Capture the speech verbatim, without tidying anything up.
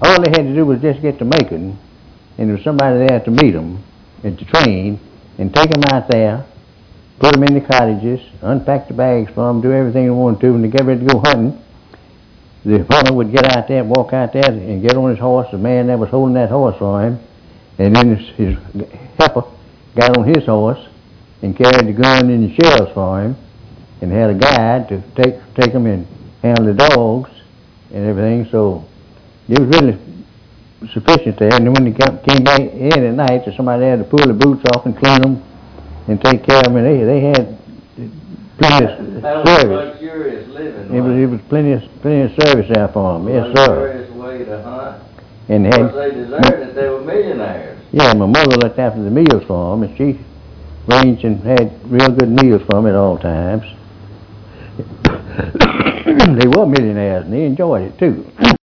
all they had to do was just get to Macon, and there was somebody there to meet them at the train, and take them out there, put them in the cottages, unpack the bags for them, do everything they wanted to, and they get ready to go hunting. The farmer would get out there, walk out there, and get on his horse, the man that was holding that horse for him, and then his, his heifer got on his horse and carried the gun and the shells for him, and had a guide to take take them and handle the dogs and everything. So it was really sufficient there. And then when they came back in at night, somebody had to pull the boots off and clean them and take care of them. And they they had plenty of that was service. luxurious living. It was it was plenty of plenty of service there for them. Yes, sir. Luxurious way to hunt. And of had, course, they deserved it. They were millionaires. Yeah, my mother looked after the meals for them, and she arranged and had real good meals for them at all times. They were millionaires, and they enjoyed it too.